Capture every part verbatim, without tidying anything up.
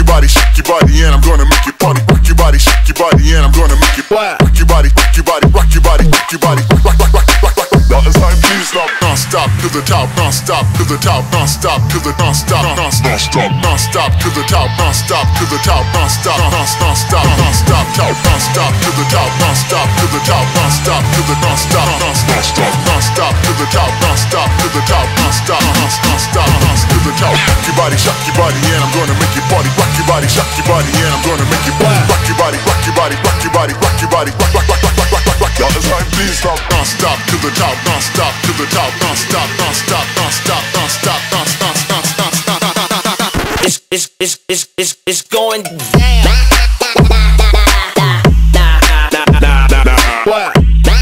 body, shake your body, and I'm gonna make you party. Rock your body, shake your body, and I'm gonna make you rock your body, rock your body, rock your body, rock your body, rock, rock, rock, rock, rock, rock, rock. Now it's time to stop, non-stop to the top, non-stop to the top, non-stop to the non-stop, non-stop, non-stop to the top, non-stop to the top, non-stop, non-stop, non-stop, top, non-stop to the top, non-stop to the top, non-stop to the non-stop, non-stop, non-stop to the top, non-stop to the top, non-stop, non-stop, non-stop to the top. Rock your body, shock your body, and I'm gonna make you party. Rock your body, shock your body, and I'm gonna make you party. Rock your body, rock your body, rock your body, rock your body, rock, rock, rock, rock, rock, rock, rock, rock. Y'all, it's time, please stop, non-stop to the top, non-stop to the top, non-stop, non-stop, non-stop, non-stop, non-stop, non-stop, non-stop. It's it's it's it's it's it's going down. What?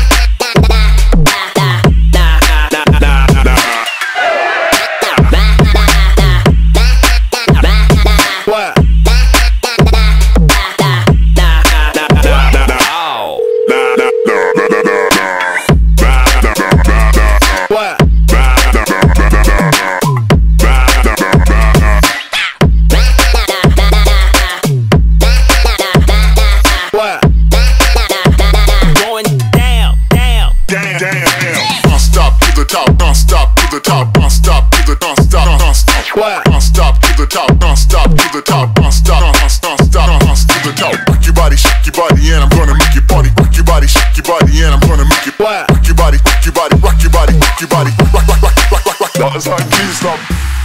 Non-stop to the top, non-stop to the top, non-stop, non-stop, non-stop to the top. Rock your body, shake your body, and I'm gonna make you party. Rock your body, shake your body, and I'm gonna make you rock your body, rock your body, rock your body, rock your body, rock, rock, rock, rock, rock, rock. Now it's time, please stop.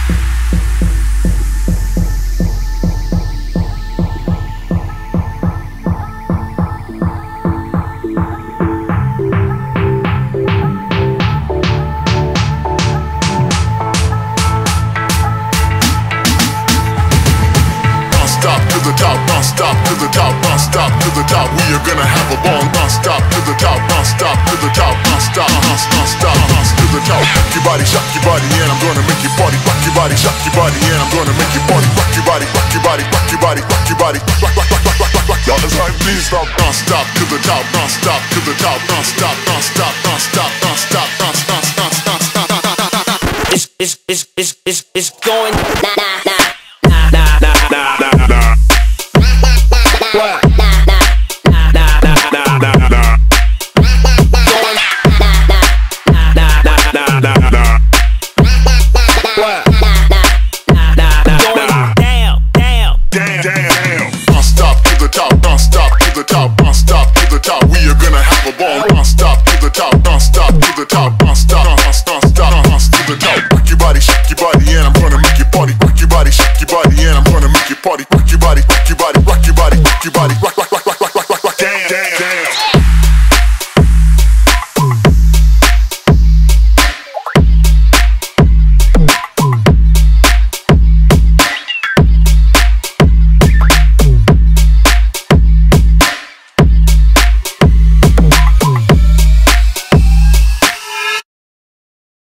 To the top, non-stop to the top, non-stop to the top. We are gonna have a ball. Non-stop to the top, non-stop to the top, non-stop, non-stop, non-stop to the top. Rock your body, shock your body, and I'm gonna make you party. Rock your body, shock your body, and I'm gonna make you party. Rock your body, rock your body, rock your body, rock your body, rock, rock, rock, rock, rock, rock, rock. Y'all, it's time, please stop. Non-stop to the top, non-stop to the top, non-stop, non-stop, non-stop, non-stop, non-stop, non-stop, non-stop. It's it's it's it's it's it's going. What?